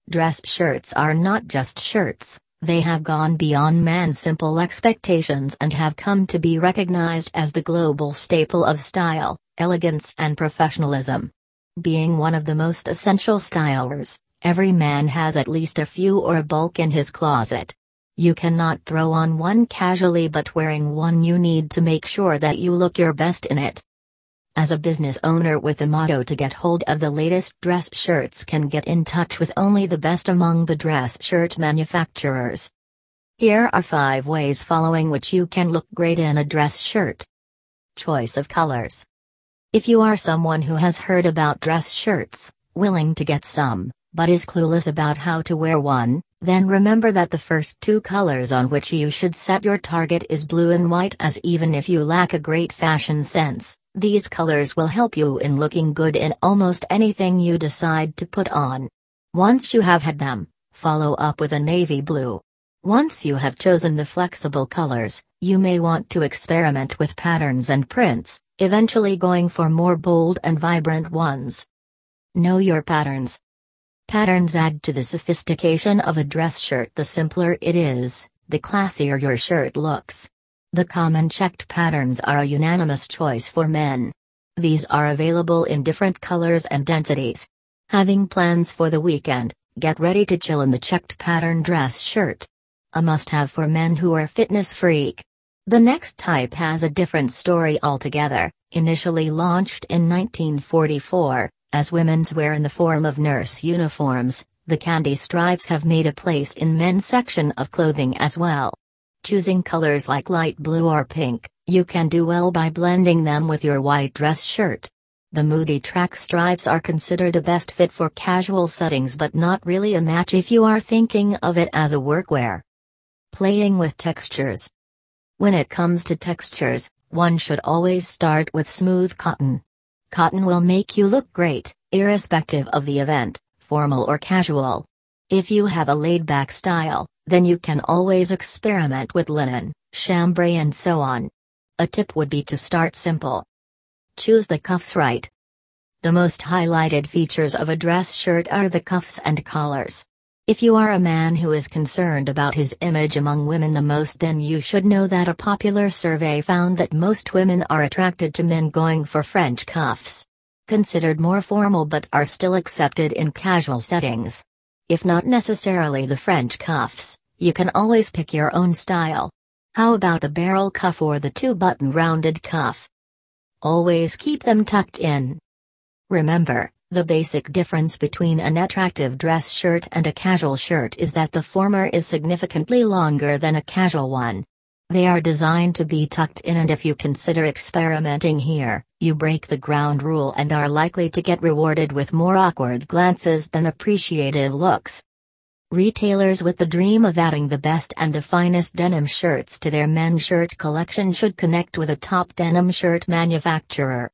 Dress shirts are not just shirts, they have gone beyond man's simple expectations and have come to be recognized as the global staple of style, elegance and professionalism. Being one of the most essential stylers, every man has at least a few or a bulk in his closet. You cannot throw on one casually, but wearing one you need to make sure that you look your best in it. As a business owner with the motto to get hold of the latest dress shirts, can get in touch with only the best among the dress shirt manufacturers. Here are 5 ways following which you can look great in a dress shirt. Choice of colors. If you are someone who has heard about dress shirts, willing to get some, but is clueless about how to wear one, then remember that the first 2 colors on which you should set your target is blue and white, as even if you lack a great fashion sense, these colors will help you in looking good in almost anything you decide to put on. Once you have had them, follow up with a navy blue. Once you have chosen the flexible colors, you may want to experiment with patterns and prints, eventually going for more bold and vibrant ones. Know your patterns. Patterns add to the sophistication of a dress shirt. The simpler it is, the classier your shirt looks. The common checked patterns are a unanimous choice for men. These are available in different colors and densities. Having plans for the weekend, get ready to chill in the checked pattern dress shirt. A must-have for men who are fitness freak. The next type has a different story altogether. Initially launched in 1944, as women's wear in the form of nurse uniforms, the candy stripes have made a place in men's section of clothing as well. Choosing colors like light blue or pink, you can do well by blending them with your white dress shirt. The moody track stripes are considered a best fit for casual settings, but not really a match if you are thinking of it as a workwear. Playing with textures. When it comes to textures, one should always start with smooth cotton. Cotton will make you look great, irrespective of the event, formal or casual. If you have a laid-back style, then you can always experiment with linen, chambray and so on. A tip would be to start simple. Choose the cuffs right. The most highlighted features of a dress shirt are the cuffs and collars. If you are a man who is concerned about his image among women the most, then you should know that a popular survey found that most women are attracted to men going for French cuffs. Considered more formal but are still accepted in casual settings. If not necessarily the French cuffs, you can always pick your own style. How about a barrel cuff or the 2-button rounded cuff? Always keep them tucked in. Remember, the basic difference between an attractive dress shirt and a casual shirt is that the former is significantly longer than a casual one. They are designed to be tucked in, and if you consider experimenting here, you break the ground rule and are likely to get rewarded with more awkward glances than appreciative looks. Retailers with the dream of adding the best and the finest denim shirts to their men's shirt collection should connect with a top denim shirt manufacturer.